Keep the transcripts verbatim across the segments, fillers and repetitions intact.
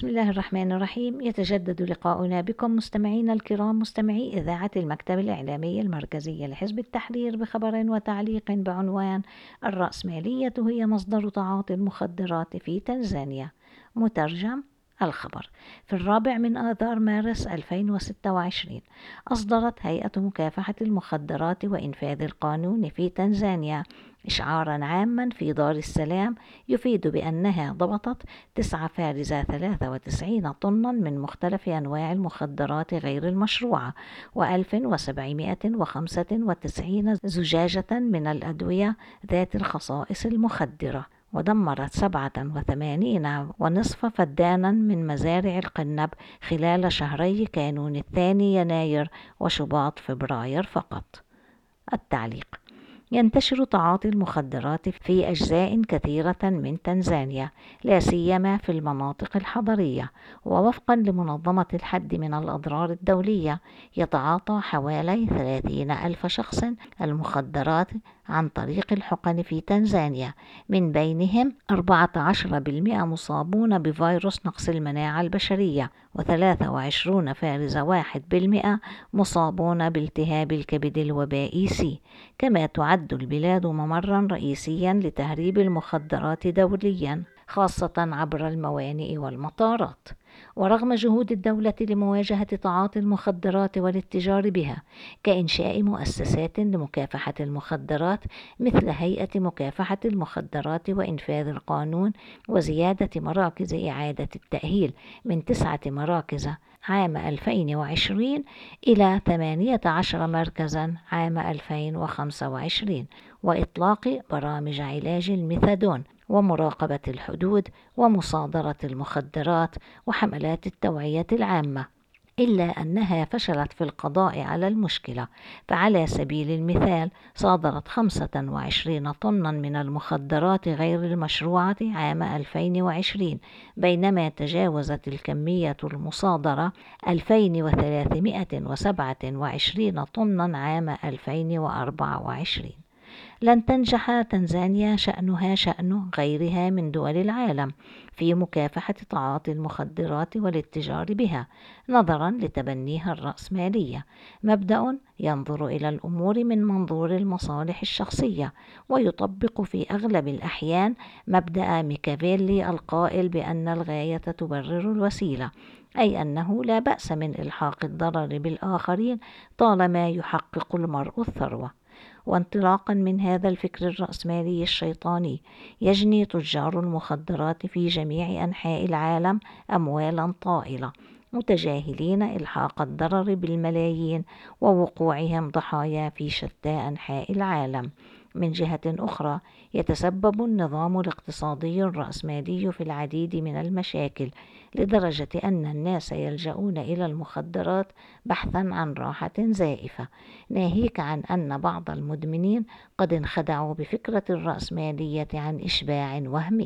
بسم الله الرحمن الرحيم. يتجدد لقاؤنا بكم مستمعينا الكرام، مستمعي إذاعة المكتب الإعلامي المركزي لحزب التحرير، بخبر وتعليق بعنوان: الرأسمالية هي مصدر تعاطي المخدرات في تنزانيا. مترجم الخبر: في الرابع من آذار مارس ألفين وستة وعشرين أصدرت هيئة مكافحة المخدرات وإنفاذ القانون في تنزانيا إشعاراً عاماً في دار السلام يفيد بأنها ضبطت تسعة فارزة ثلاثة وتسعين طناً من مختلف أنواع المخدرات غير المشروعة، وألف وسبعمائة وخمسة وتسعين زجاجة من الأدوية ذات الخصائص المخدرة، ودمرت سبعة وثمانين ونصف فدانا من مزارع القنب خلال شهري كانون الثاني يناير وشباط فبراير فقط. التعليق: ينتشر تعاطي المخدرات في أجزاء كثيرة من تنزانيا، لا سيما في المناطق الحضرية، ووفقا لمنظمة الحد من الأضرار الدولية يتعاطى حوالي ثلاثين ألف شخص المخدرات عن طريق الحقن في تنزانيا، من بينهم أربعة عشر بالمئة مصابون بفيروس نقص المناعة البشرية، وثلاثة وعشرين فارزة واحد بالمئة مصابون بالتهاب الكبد الوبائي سي. كما تعد البلاد ممرا رئيسيا لتهريب المخدرات دوليا، خاصة عبر الموانئ والمطارات. ورغم جهود الدولة لمواجهة تعاطي المخدرات والاتجار بها، كإنشاء مؤسسات لمكافحة المخدرات مثل هيئة مكافحة المخدرات وإنفاذ القانون، وزيادة مراكز إعادة التأهيل من تسعة مراكز عام ألفين وعشرين إلى ثمانية عشر مركزا عام ألفين وخمسة وعشرين، وإطلاق برامج علاج الميثادون، ومراقبة الحدود، ومصادرة المخدرات، وحملات التوعية العامة، إلا أنها فشلت في القضاء على المشكلة. فعلى سبيل المثال صادرت خمسة وعشرين طنا من المخدرات غير المشروعة عام ألفين وعشرين، بينما تجاوزت الكمية المصادرة ألفين وثلاثمائة وسبعة وعشرين طنا عام ألفين وأربعة وعشرين. لن تنجح تنزانيا شأنها شأن غيرها من دول العالم في مكافحة تعاطي المخدرات والاتجار بها، نظرا لتبنيها الرأسمالية، مبدأ ينظر إلى الأمور من منظور المصالح الشخصية، ويطبق في أغلب الأحيان مبدأ ميكافيلي القائل بأن الغاية تبرر الوسيلة، أي أنه لا بأس من إلحاق الضرر بالآخرين طالما يحقق المرء الثروة. وانطلاقا من هذا الفكر الرأسمالي الشيطاني، يجني تجار المخدرات في جميع أنحاء العالم أموالا طائلة، متجاهلين إلحاق الضرر بالملايين ووقوعهم ضحايا في شتى أنحاء العالم. من جهة أخرى، يتسبب النظام الاقتصادي الرأسمالي في العديد من المشاكل، لدرجة أن الناس يلجؤون إلى المخدرات بحثا عن راحة زائفة، ناهيك عن أن بعض المدمنين قد انخدعوا بفكرة الرأسمالية عن إشباع وهمي.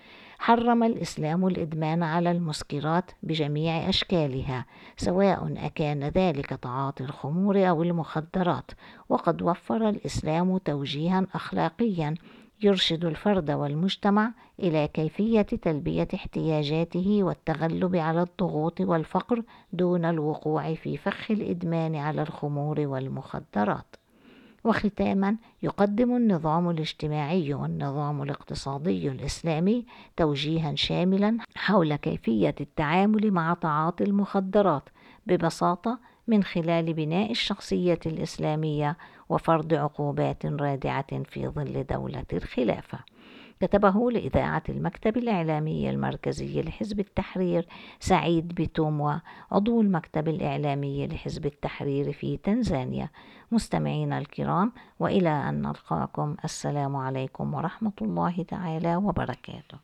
حرم الإسلام الإدمان على المسكرات بجميع أشكالها، سواء أكان ذلك تعاطي الخمور أو المخدرات، وقد وفر الإسلام توجيها أخلاقيا يرشد الفرد والمجتمع إلى كيفية تلبية احتياجاته والتغلب على الضغوط والفقر دون الوقوع في فخ الإدمان على الخمور والمخدرات. وختاما، يقدم النظام الاجتماعي والنظام الاقتصادي الإسلامي توجيها شاملا حول كيفية التعامل مع تعاطي المخدرات ببساطة، من خلال بناء الشخصية الإسلامية وفرض عقوبات رادعة في ظل دولة الخلافة. كتبه لإذاعة المكتب الإعلامي المركزي لحزب التحرير سعيد بتوموا، عضو المكتب الإعلامي لحزب التحرير في تنزانيا. مستمعينا الكرام، وإلى أن نلقاكم، السلام عليكم ورحمة الله تعالى وبركاته.